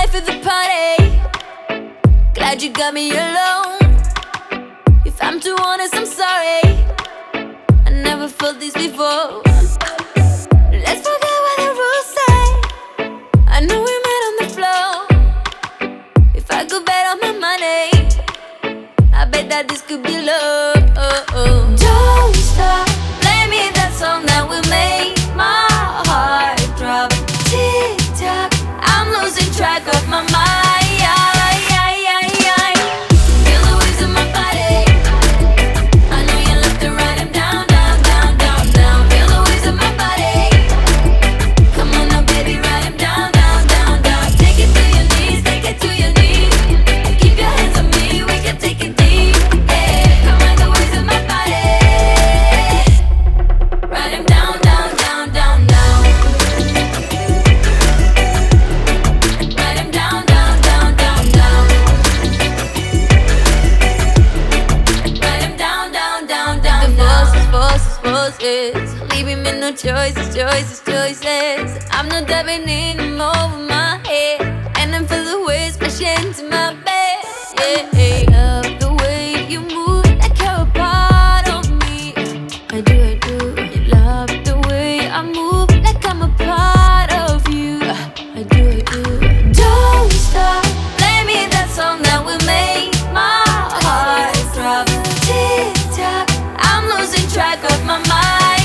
life of the party. Glad you got me alone. If I'm too honest, I'm sorry. I never felt this before. Let's forget what the rules say. I know we met on the floor. If I could bet on my money, I bet that this could be love. Don't stop, play me that song that will make my heart drop. Tick tock, I'm losing track of my mind. Feel the waves in my body. I know you love to ride 'em down, down, down, down, down. Feel the waves in my body. Come on now, baby, ride 'em down, down, down, down. Take it to your knees, take it to your knees. Keep your hands on me, we can take it deep. Yeah, come ride the waves in my body. Ride 'em down, down, down, down, down. Ride 'em down, down, down, down, down. Ride 'em down, down, down, down, down. The voices, leaving me no choices. I'm not diving in, I'm over my head, and I feel the waves splashing into my bed. Yeah, love the way you move like you're a part of me. I do. You love the way I move like I'm a part of you. I do. Don't stop, play me that song that will make my heart drop. Tick tock, I'm losing track of my mind.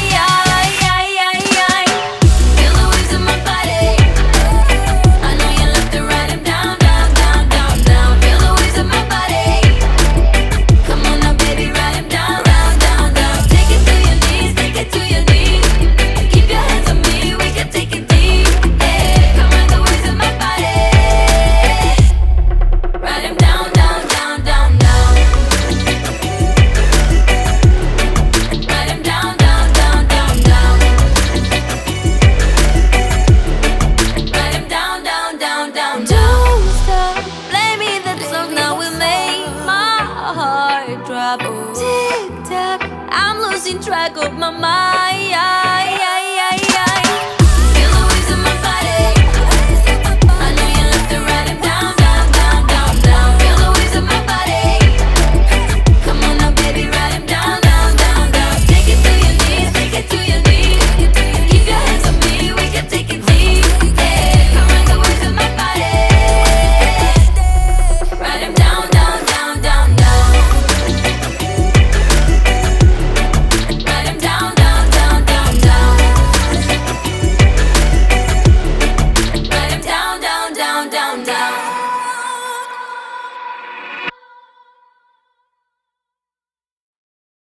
Feel the waves in my body. I know you love to ride 'em down, down, down, down, down. Feel the waves in my body. Come on now, baby, ride 'em down, down, down, down. Take it to your knees, take it to your knees. Keep your hands on me, we can take it deep. Yeah, come ride the waves in my body. Ride 'em down, down, down, down, down. Ride 'em down, down, down, down, down. Ride 'em down, down, down, down. Don't stop, play me that song that will make my heart drop. Tick tock, I'm losing track of my mind.